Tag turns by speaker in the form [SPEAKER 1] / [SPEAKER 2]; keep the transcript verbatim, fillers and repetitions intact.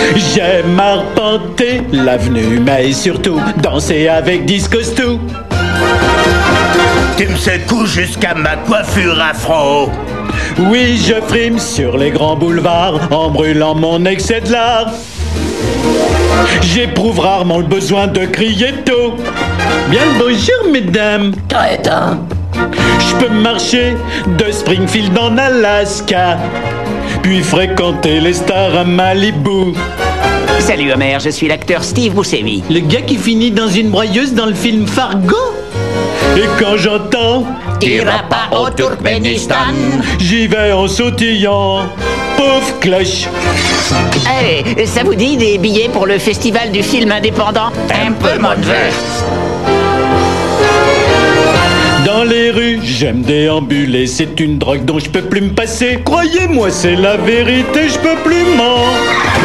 [SPEAKER 1] J'aime arpenter l'avenue, mais surtout danser avec Discostou.
[SPEAKER 2] Tu me secoues jusqu'à ma coiffure afro.
[SPEAKER 1] Oui, je frime sur les grands boulevards en brûlant mon excès de l'art. J'éprouve rarement le besoin de crier tôt. Bien le bonjour, mesdames.
[SPEAKER 3] Crétin.
[SPEAKER 1] Je peux marcher de Springfield en Alaska, puis fréquenter les stars à Malibu.
[SPEAKER 4] Salut Homer, je suis l'acteur Steve Buscemi.
[SPEAKER 1] Le gars qui finit dans une broyeuse dans le film Fargo. Et quand j'entends
[SPEAKER 3] T'iras pas au Turkménistan.
[SPEAKER 1] j'y vais en sautillant. Pauvre cloche.
[SPEAKER 4] Allez, ça vous dit des billets pour le festival du film indépendant?
[SPEAKER 3] Un peu modeste.
[SPEAKER 1] Dans les rues, j'aime déambuler. C'est une drogue dont je peux plus me passer. Croyez-moi, c'est la vérité, je peux plus m'en